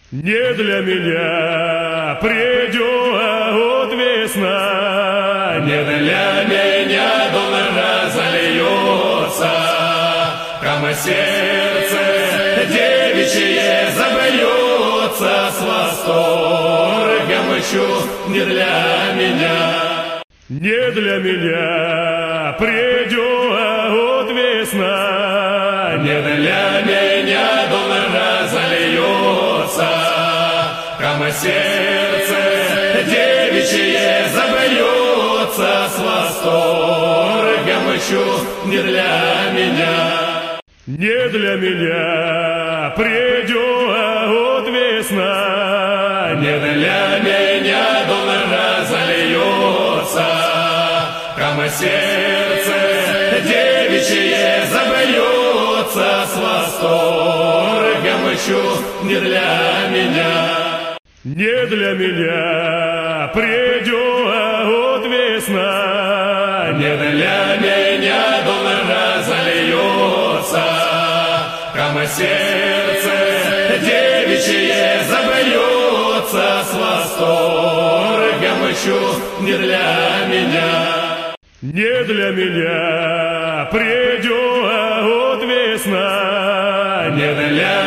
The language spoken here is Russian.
Не для меня придет весна, не для меня дом разольется, кому сердце девичье забьется с восторгом чувств. Не для меня, не для меня придет весна, не для меня дом разольется, кому сердце девичье забьется с восторгом чувств. Не для меня, не для меня придет весна, не для меня дом разольется, кому сердце девичье забьется с восторгом чувств. Не для меня, не для меня придет весна, не для меня дом разольется, кому сердце девичье забьется с восторгом чувств. Не для меня, не для меня придет весна, не для